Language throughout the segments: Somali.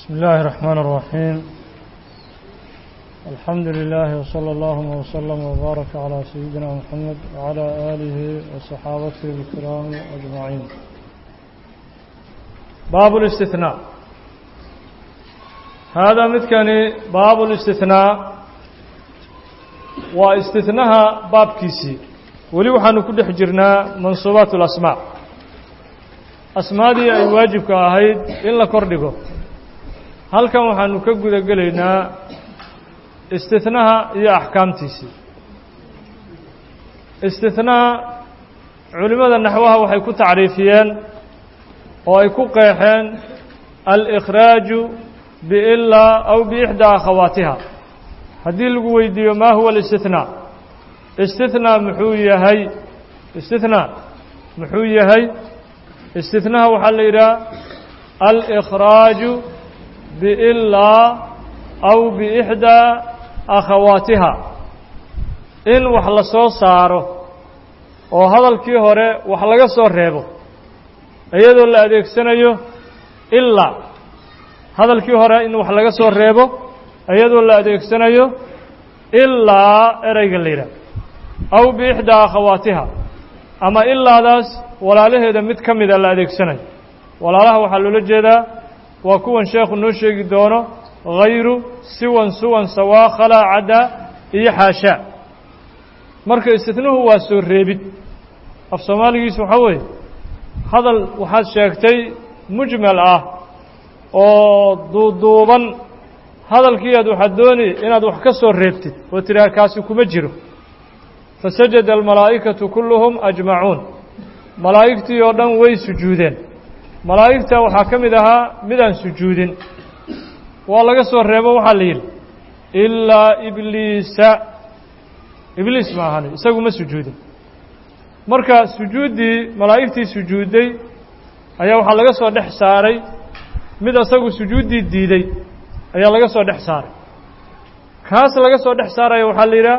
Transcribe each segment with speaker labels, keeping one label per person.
Speaker 1: بسم الله الرحمن الرحيم الحمد لله وصلى الله وسلم وبارك على سيدنا محمد وعلى آله وصحابته الكرام أجمعين. باب الاستثناء. هذا مثكني باب الاستثناء واستثناها باب كيسي ولي وحانو كل حجرنا منصوبات الأسماء أسماء دي أي واجب كأهيد إلا كردقو هل كان وحانو كقود قلينا استثناها هي أحكام تيسي استثناء علماء النحوها وحيكون تعريفيا ويكون قيحين الإخراج بإلا أو بإحدى أخواتها. هذه القويدية ما هو الاستثناء؟ استثناء محوية هي استثناء محوية هي استثناء وحليرا الإخراج بإلا أو بإحدى أخواتها إن وحلصو صارو وهذا الكيهوري وحلقصو ريبو أيضا لا أديك سنة إلا هذا الكيهوري إن وحلقصو ريبو أيضا لا أديك سنة إلا إريق الليلة أو بإحدى أخواتها أما إلا داس ولا له إذا متكمد لا أديك سنة ولا له وحلو لجدا وكون شيخ النوشيق دونه غير سوى سوا خلا عدا إيحاشا مركز استثنوه واسور ريبت أف صومالي سوحوي هذا وحاد شاكتي مجمل دوبا هذا الكياد وحدوني إن أدو حكسور ريبتت وتراكاسي كمجرو فسجد الملائكة كلهم أجمعون ملائكتي يردن وي سجودين ملائكتا وحاكم دها مدان سجودين والله قصور ريبا وحليل إلا إبليس ما هاني يساقوا ما سجودين مركا سجودي ملائكتي سجودي أيها وحالله قصور دح ساري مدى ساقوا سجودي ديدي أيها لقى قصور دح ساري كاس لقى قصور دح ساري أيها وحليل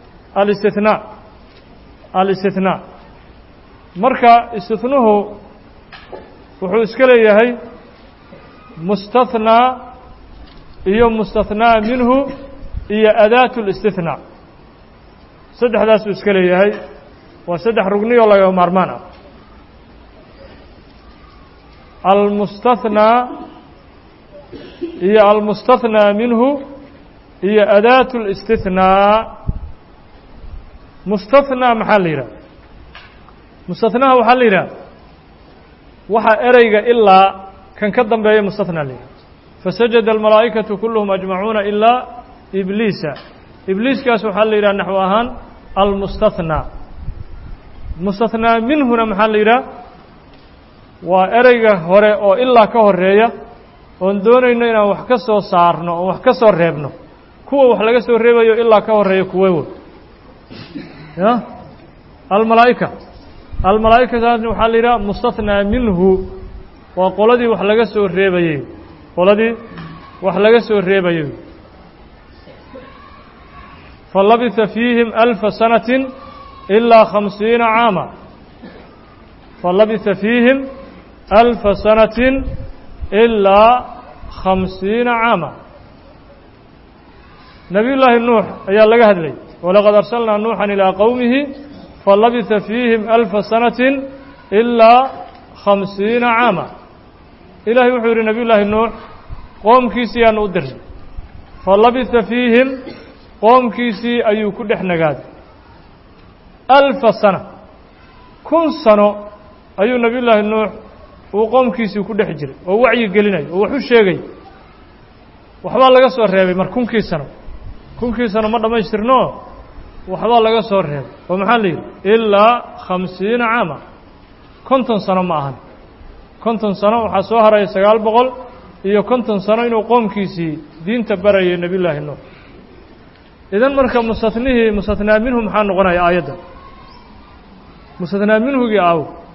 Speaker 1: الاستثناء مركا استثنوه وحو اسكالي هي مستثنى iyo mustathnaa minhu iyo adaatu الاستثناء saddexdaas uu iska leeyahay waa saddex rugni oo laga maarmaan ah almustathnaa iyo almustathnaa minhu iyo adaatu الاستثناء mustathnaa maxaa la yidhaha mustathnaa waxaa la yidhaha waxa ereyga ilaa kan ka dambeeya mustathnaa la yidhaha فسجد الملائكة كلهم أجمعون إلا إبليس كاس وحل إلى نحوهان المستثنى منه محل إلى وإرجع هراء أو إلا كهرية وندون إننا وحكسو صارنا وحكسو ريبنا كوا وحلقسو ريبا يو إلا كهرية كويو يا الملائكة كاس وحل إلى مستثنى منه وقولدي وحلقسو ريبا يو qoladii wax laga soo reebayo falabitha fiihim alfa sanatin ilaa 50 caama falabitha fiihim alfa sanatin ilaa 50 caama nabiyullaahi nuux ayaa laga hadlay walaqad arsalnaa nuuxan ilaa qowmihi falabitha fiihim alfa sanatin ilaa 50 caama إلهي وحور نبي الله نوح قوم كيسي أن أدرس فلبث فيهم قوم كيسي أيو كل حنقاد 1000 سنة كن سنة أيو نبي الله نوح وقوم كيسي كل حجر ووعي قلنا ووحو الشيقي وحبال لغا صور ريبي مر كن كي سنة مرة ما يشترنوه وحبال لغا صور ريبي ومحالي إلا 50 عاما كنتم سنة معهن konton sano waxaa soo haray 900 iyo konton sano inuu qoomkiisii diinta barayay nabiyullaahi nuux idan marka mustathnaa minhu maxaa noqonaya aayadda mustathnaa minhugii aaw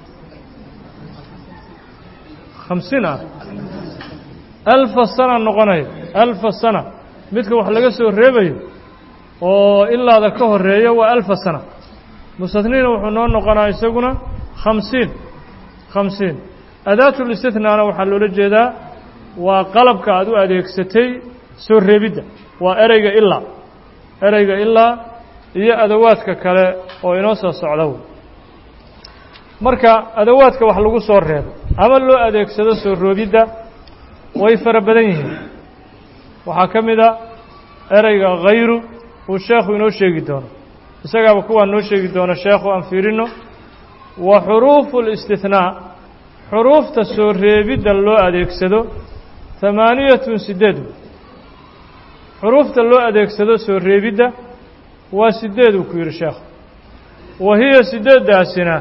Speaker 1: 50 1000 sana noqonaya 1000 sana midka wax laga soo reebayo oo ilaada ka horeeya waa 1000 sana mustathniina wuxuu noo noqonaa isaguna 50 أداة الاستثناء وحلول الجدا وقلبك أدو أديكستي سور ريبيدا وأريق إلا هي أدواتك كلا وإنوسا الصعلو marka adawaadka wax lagu soo reebo ama loo adeegsado soo roobida way fara badan yihiin waxa kamida erayga ghayru uu sheekhu inoo sheegi doono isagaaba kuwa noo sheegi doona sheekhu aan fiirino wa huruful istithnaa hurufta soo reebida loo adeegsado 8 hurufta loo adeegsado soo reebida waa 8 ku yiri sheekhu wahiya 8daasina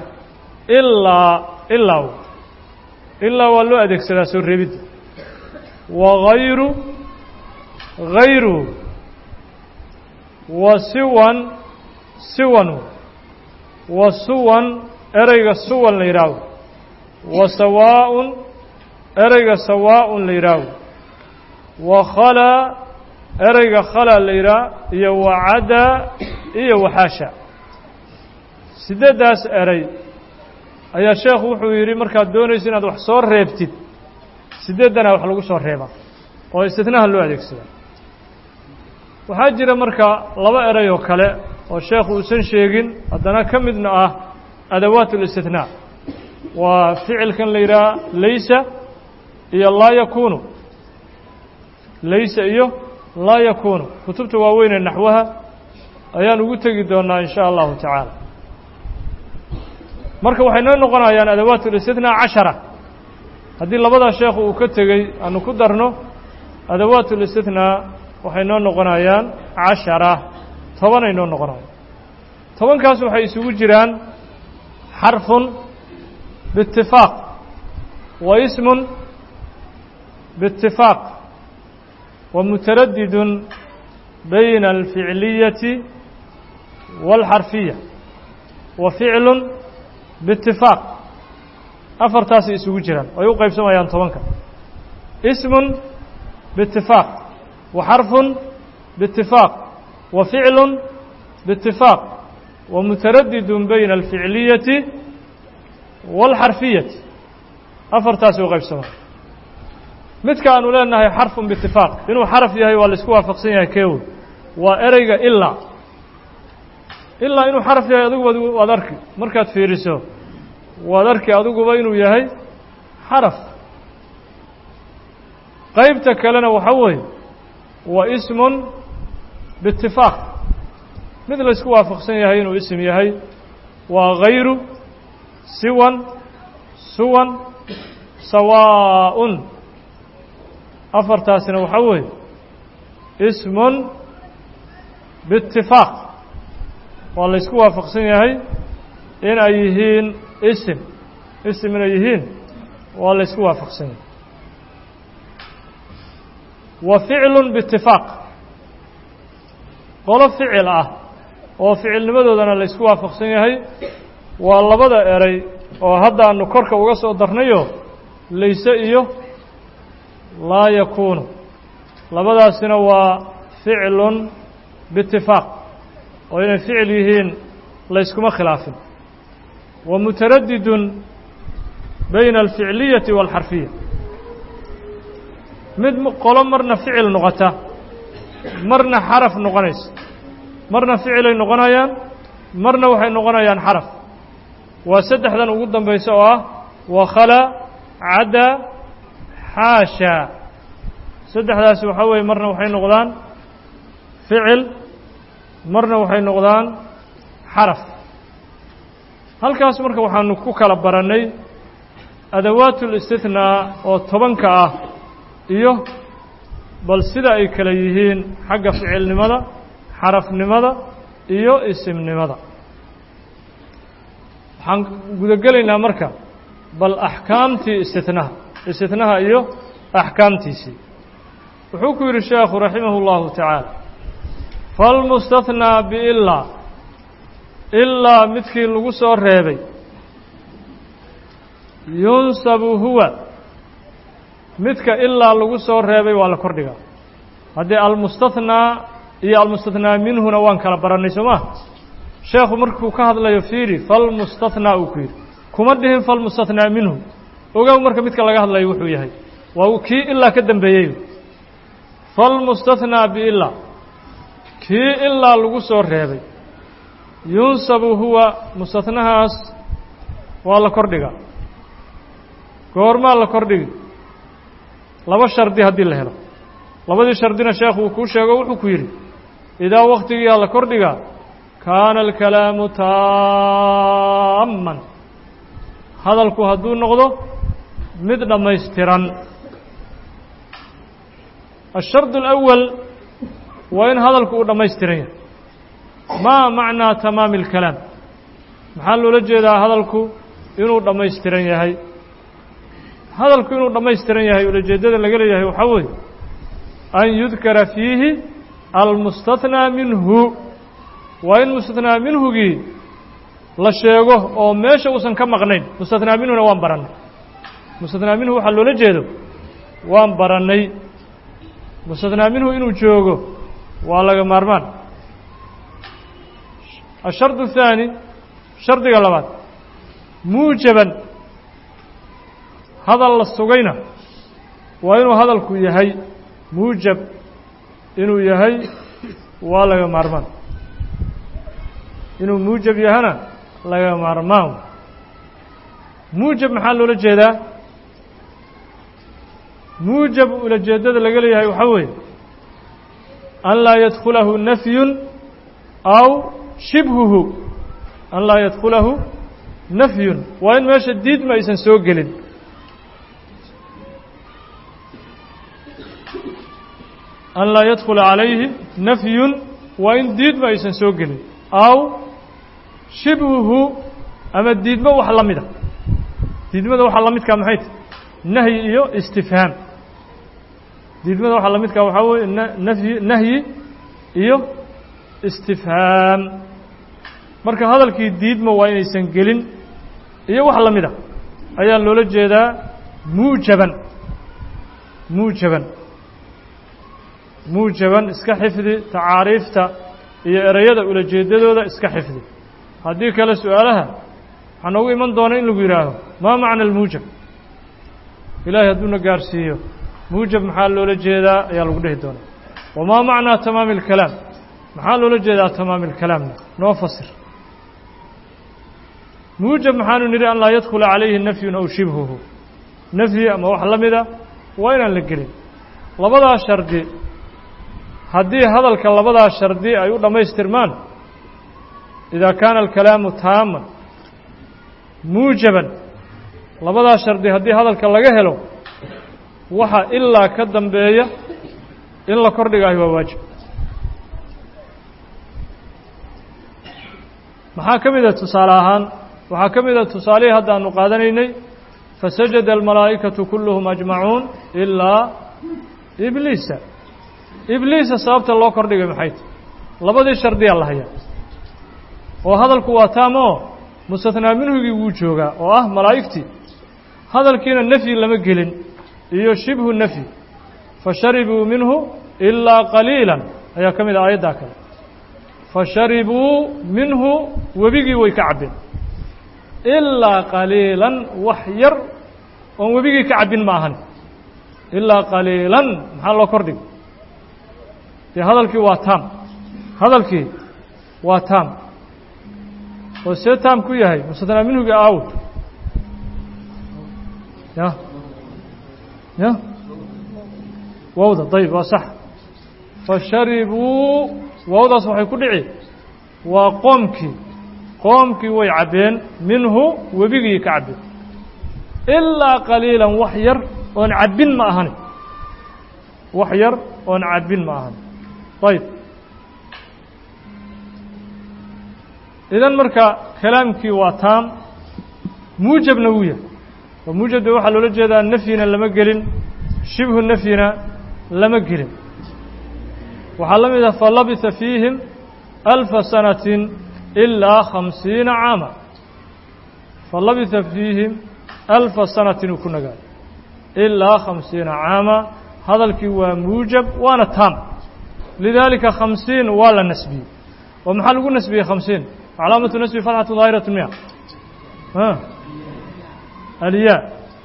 Speaker 1: إلا ولو أديك سلاسل ربيد وغير وسوان أريق السوان ليراو وسواء أريق سواء ليراو وخلا أريق خلا ليرا يوعدا يوحاشا سدداس أري ayaa sheekhu wuxuu yiri markaad doonaysid inaad wax soo reebtid 8dana wax lagu soo reeba oo istithnaha loo adeegsado waxa jira marka laba eray oo kale oo sheekhu uusan sheegin haddana kamidna ah adawaatul istithnaa waa ficilkan la yiraahdo laysa iyo la yakunu laysa iyo la yakunu kutubta waaweyn ee naxwaha ayaan ugu tagi doonaa insha Allah ta'ala marka waxay noo noqonayaan adawaatul istithnaa 10 hadii labada sheekhu uu ka tagay aanu ku darno adawaatul istithnaa waxay noo noqonayaan 10 10 ay noo noqonayaan 10 kaas waxay isugu jiraan xarfun biittifaaq wa ismun biittifaaq wa mutaraddidun bayna al-fi'liyati wal-harfiyyah wa fi'lun باتفاق أفرتاسي يسوي جيران ويوقف سمايان طبعاً اسم باتفاق وحرف باتفاق وفعل باتفاق ومتردد بين الفعلية والحرفية أفرتاسي يوقف سمايان متك أنو لأنها حرف باتفاق إنه حرف يهي والاسكوها فقسينها كيول وإريق إلا إنه حرف يهي أدوك وذرك مركات فيرسو وذرك أدوك بينه يهي حرف قيبتك لنا وحوي واسم باتفاق مثل اسكوا فقسين يهي إنه اسم يهي وغير سوا سواء أفرتاسنا وحوي اسم باتفاق والله اسكو وافقسين يهي إن أيهين اسم من أيهين والله اسكو وافقسين وفعل باتفاق قول فعل وفعل نمدو دانا اللي اسكو وافقسين يهي والله بدأ إري وهذا أنه كورك وغسو درنيو ليس إيو لا يكون لبدا سنوا فعل باتفاق وإن فعلهن ليسكما خلاف ومتردد بين الفعلية والحرفية مد قول مرنا فعل نغتا مرنا حرف نغنيس مرنا فعل نغنيان مرنا وحي نغنيان حرف وسدح ذن وقدم بيسوا وخلا عدا حاشا سدح ذا سوحوي مرنا وحي نغضان فعل marna waxay noqdaan xaraf halkaas marka waxaanu ku kala baranay adawaatul istithnaa oo 10ka ah iyo bal sida ay kala yihiin xagga ficilnimada xarafnimada iyo isimnimada waxaan guda gelaynaa marka bal ahkaamtii istithnaha iyo ahkaamtiisi wuxuu ku yiri sheekhu rahimahullahu ta'ala فالمستثنى إلا مثل لغسو الرهبي ينصب هو مثل إلا لغسو الرهبي وعلى كردقة هذا المستثنى هي المستثنى منه نوان كلا براني سماه شيخ مركو كهذا لا يفيري فالمستثنى أكير كمدهم فالمستثنى منه وقال مركو مثل لغا هذا لا يوحو يهي وكي إلا كدنبيي فالمستثنى بإلا كي إلا لغسو الرهبي ينصب هو مستثناهاس والله كردقا كورما الله كردقا لما شردي هدي الله هلا لما دي شردنا شيخ وكوشيغا وحكويري إذا وقتي الله كردقا كان الكلام تاما هذا الكهدون نقضه مثل ما يسترن الشرط الأول وإن هذا الكهدون ما يسترن ما معنى تمام الكلام محل لجد هذا الكهدون إنه ما يسترن يهي هذا الكهدون ما يسترن يهي ولجد لقل يهي وحوي أن يذكر فيه المستثنى منه وإن مستثنى منه جي لا شيءه أو ماشى وسن كم غنين مستثنى منه وان بران مستثنى منه حلو لجده وان براني مستثنى منه إنه جوجو ولا مرمان الشرط الثاني شرط قلبات موجبا هذا السجينة وإنه هذا الكيهي موجب إنه يهي ولا مرمان inuu muujab yahana laga maarmaan muujab maxaa loola jeedaa muujab ula jeedada laga leeyahay waxa weeye an laa yadkhulahu nafyun aw shibhuhu an laa yadkhulahu nafyun waa in meesha diidma aysan soo gelin an laa yadkhula calayhi nafyun waa in diidma aysan soo gelin aw shibhuhu ama diidmo wax la mida diidmada waxa la midka maxay tahay nahyi iyo istifhaam diidmada waxa la midka waxa weeye nahyi iyo istifhaam marka hadalkii diidmo waa inaysan gelin iyo wax la mida ayaa loola jeedaa muujaban iska xifdi tacaariifta iyo erayada ula jeedadooda iska xifdi haddii kale su'aalaha waxaa noogu iman doona in lagu yidhaaho maa macna almuujab ilaahay hadduuna gaarsiiyo muujab maxaa loola jeedaa ayaa lagu dhihi doonaa wamaa macnaa tamaami alkalaam maxaa loola jeedaa tamaami alkalaamna noo fasir muujab maxaanu nidhi an laa yadkhula calayhi nafyun aw shibhuhu nafyi ama wax la mida waa inaan la gelin labadaa shardi haddii hadalka labadaa shardi ay u dhammaystirmaan idaa kaana alkalaamu taaman muujaban labadaa shardi haddii hadalka laga helo waxa ilaa ka dambeeya in la kordhigaayo waa waajib maxaa ka mida tusaale ahaan waxaa ka mida tusaalihii hadda aanu qaadanaynay fasajada almalaa'ikatu kulluhum ajmacuun ilaa ibliisa ibliisa sababta loo kordhigay maxay tahay labadii shardiyaa la hayaa oo hadalku waa taam oo mustathnaa minhugii wuu joogaa oo ah malaa'igtii hadalkiina nafyi lama gelin iyo shibhu nafyi fasharibuu minhu ilaa qaliilan ayaa ka mid ah aayaddaa kale fasharibuu minhu webigii way ka cabbeen ilaa qaliilan wax yar oon webigii ka cabbin ma ahan ilaa qaliilan maxaa loo kordhigay dee hadalkii waa taam hadalkii waa taam oo see taam ku yahay mustathnaa minhugii aawd ya wawda dayib waa sax fasharibuu wawdaas waxay ku dhici waa qoomkii way cabbeen minhu webigii ka cabbeen ilaa qaliilan wax yar oon cabbin ma ahani wax yar oon cabbin ma ahani ayib idan marka kalaamkii waa taam muujabna wuu yahay oo muujabda waxaa loola jeedaa nafyina lama gelin shibhu nafyina lama gelin waxaa la mid ah falabitha fiihim alfa sanatin ilaa 50 caama falabitha fiihim alfa sanatin uu ku nagaayo ilaa 50 caama hadalkii waa muujab waana taam lidaalika 50 waa la nasbiyey oo maxaa lagu nasbiyey 50 calaamatu nasbi fatxatu daahiratu miya alyaa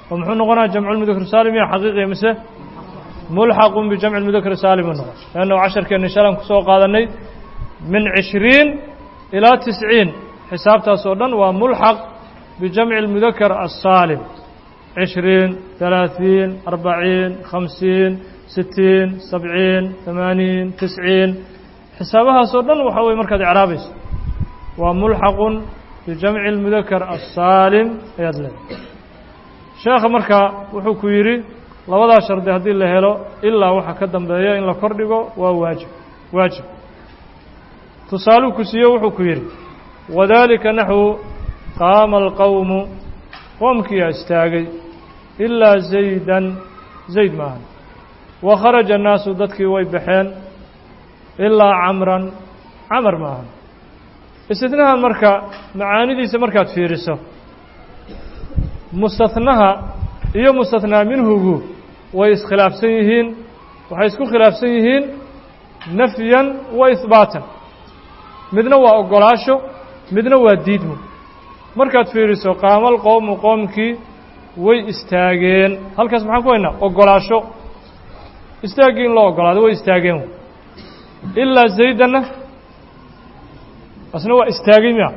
Speaker 1: ومحو نقنا جمع المذكر السالم يا حقيقي مسه ملحق بجمع المذكر السالم النقص لأنه 10 كان شلون كسوق هذا من 20 إلى 90 حساب تصورنا وملحق بجمع المذكر السالم 20 30 40 50 60 70 80 90 حسابها صورنا وحوي مركز إعرابيس وملحق بجمع المذكر السالم يدل شيخ مركا wuxuu ku yiri labada shardi hadii la helo ilaa waxa ka dambeeyo in la kordhigo waa waajib tusaalu ku siiyo wuxuu ku yiri wadaalika nahu qaama alqawm qomkii istaagay ilaa zayd maahan wa kharaja الناس dadkii way baxeen ilaa camr maahan istithnaha marka macaanidiisa markaad fiiriso mustathnaha iyo mustathnaa minhugu way iskhilaafsan yihiin waxay isku khilaafsan yihiin nafyan wa ihbaatan midna waa ogolaasho midna waa diidmo markaad fiiriso qaamal qowmu qoomkii way istaageen halkaas maxaan ku haynaa ogolaasho istaagii in loo ogolaado way istaageen ilaa zaydana asna waa istaagay miya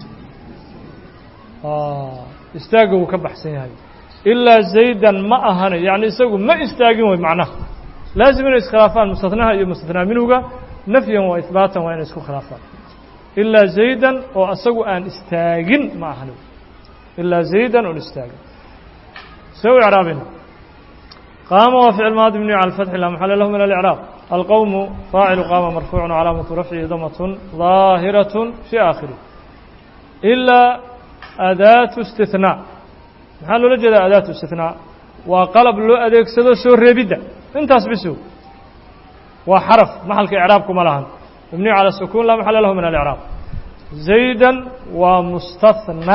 Speaker 1: istaaga wuu ka baxsan yahay ilaa zaydan ma ahana yani isagu ma istaagin way macnaha laazim inay iskhilaafaan mustathnaha iyo mustathnaa minhuga nafyan wa ihbaatan waa inay isku khilaafaan ilaa zaydan oo asagu aan istaagin ma ahana ilaa zaydan oo istaagin سوي إعرابنا قام وفعل ماضي مبني على الفتح لا محل له من الإعراب القوم فاعل قام مرفوع وعلامة رفعه ضمة ظاهرة في آخره إلا أداة استثناء محل لجد أداة استثناء وقلب له أديك سدو سور ربيدة انت اسبسوا وحرف محل كإعرابكم لهن مبني على السكون لا محل له من الإعراب زيدا ومستثنى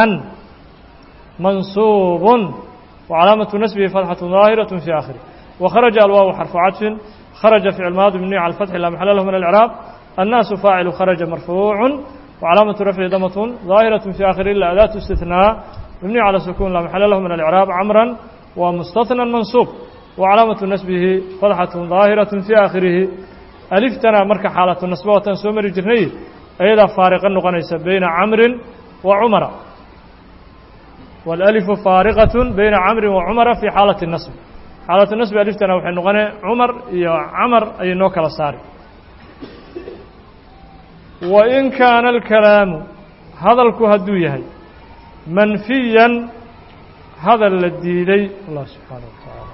Speaker 1: منصوب وعلامة نسبه فتحة ظاهرة في آخره وخرج الواو حرف عطف خرج فعل ماضي مبني على الفتح لا محل له من الإعراب الناس فاعل خرج مرفوع وعلامة رفعه ضمة ظاهرة في آخره إلا أداة استثناء مبني على سكون لا محل له من الإعراب عمرا ومستثنى منصوب وعلامة نسبه فتحة ظاهرة في آخره ألفتنا مرك حالة النسبة وتنسومر الجرني أيضا فارقا نقنيس بين عمر وعمر والألف فارقة بين عمرو وعمر في حالة النصب حالة النصب ألفتنا وحين نغني عمر يا عمر أي نوكل صاري وإن كان الكلام هذا الكهدوية منفيا هذا الذي الله سبحانه وتعالى